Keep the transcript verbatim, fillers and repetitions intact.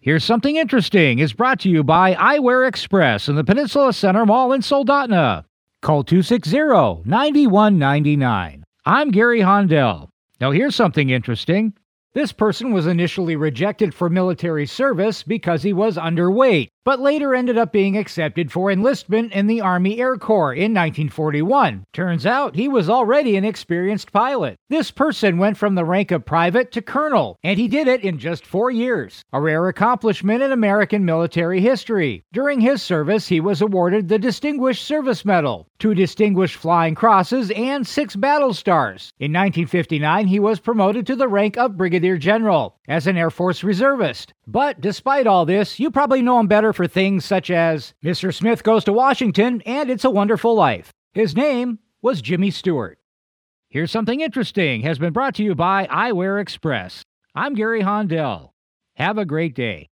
Here's Something Interesting is brought to you by Eyewear Express in the Peninsula Center Mall in Soldotna. Call two six zero, nine one nine nine. I'm Gary Hondell. Now here's something interesting. This person was initially rejected for military service because he was underweight, but later ended up being accepted for enlistment in the Army Air Corps in nineteen forty-one. Turns out he was already an experienced pilot. This person went from the rank of private to colonel, and he did it in just four years, a rare accomplishment in American military history. During his service, he was awarded the Distinguished Service Medal, two Distinguished Flying Crosses, and six Battle Stars. In nineteen fifty-nine, he was promoted to the rank of Brigadier General as an Air Force reservist. But despite all this, you probably know him better for things such as Mister Smith Goes to Washington and It's a Wonderful Life. His name was Jimmy Stewart. Here's Something Interesting has been brought to you by Eyewear Express. I'm Gary Hondell. Have a great day.